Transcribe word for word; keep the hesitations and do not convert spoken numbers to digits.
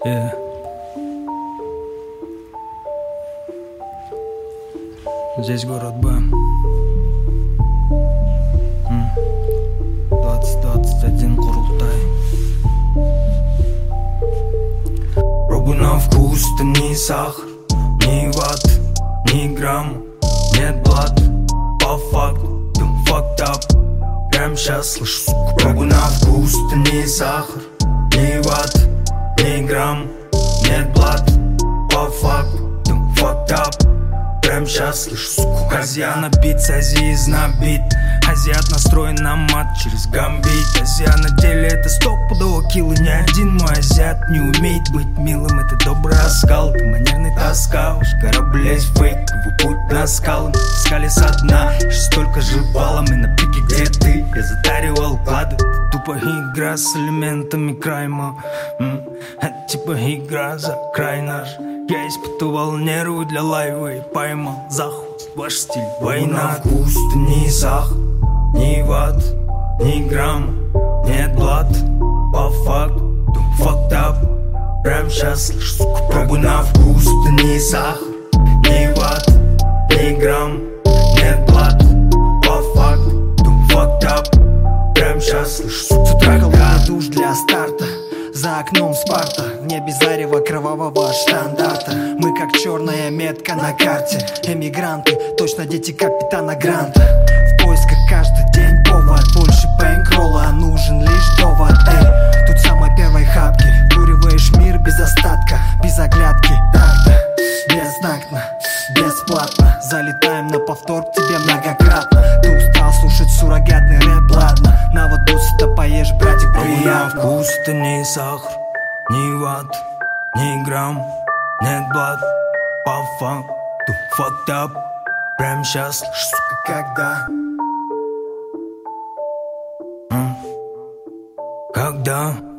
Yeah. Здесь город Б. двадцать двадцать один Курултай. Пробуй на вкус, это не сахар, не ват, не грамм, нет блат. По факту, ты fucked up. Прям щас слышу, сука. Пробуй на вкус, это не сахар, не ват, не грамм, нет блат. По факту, ты fucked up. Прям щас слышу, сука. Азиат на бит, азиз на бит. Азиат настроен на мат через гамбит. Азиат на деле это стопудово килл. И ни один мой азиат не умеет быть милым. Это добрый оскал, ты манерный таскаешь. Корабль фейк, его путь на скалам. Искали со дна, столько же валом. И на пике, где ты, я затаривал клады. Это тупо игра с элементами крайма. М-м, это типа игра за край наш. Я испытывал нервы для лайва и поймал захват. Ваш стиль война. На вкус ты не сахар, не ват, не грамм, нет блат. По факту, ты fucked up. Прям щас слышу, сука. Пробуй на вкус, ты не сахар, не ват, не грамм, нет блат. По факту, ты fucked up. Прям щас слышу, сука. Трахал на душ для старта. За окном Спарта, в небе зарево кровавого штандарта. Мы как черная метка на карте. Эмигранты, точно дети капитана Гранта. В поисках каждый день повод. Больше бэнкролла, нужен лишь довод. Эй, тут самой первой хапки. Куриваешь мир без остатка, без оглядки. Так-то, бестактно, бесплатно. Залетаем на повтор к тебе многократно. Ты устал слушать суррогатный рэп, ладно. На вот досыта поешь, братик, приятно. На вкус это не сахар, не ват, не грамм, нет блат. По факту, fucked up. Прям щас слышу, сука. Когда? М? Когда?